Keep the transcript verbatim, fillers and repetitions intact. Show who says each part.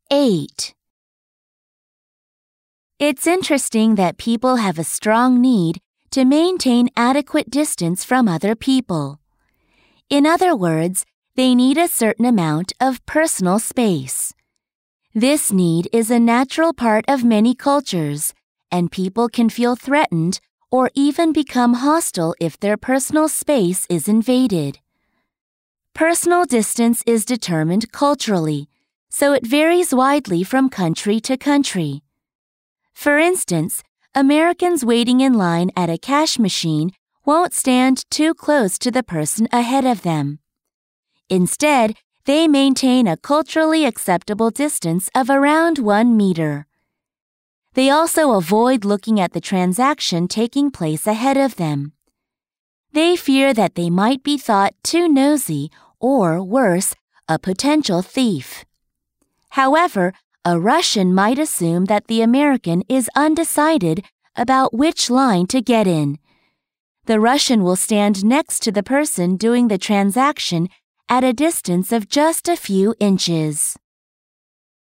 Speaker 1: eight. It's interesting that people have a strong need to maintain adequate distance from other people. In other words, they need a certain amount of personal space. This need is a natural part of many cultures, and people can feel threatened or even become hostile if their personal space is invaded. Personal distance is determined culturally, so it varies widely from country to country. For instance, Americans waiting in line at a cash machine won't stand too close to the person ahead of them. Instead, they maintain a culturally acceptable distance of around one meter. They also avoid looking at the transaction taking place ahead of them. They fear that they might be thought too nosy or, worse, a potential thief. However, a Russian might assume that the American is undecided about which line to get in. The Russian will stand next to the person doing the transaction at a distance of just a few inches.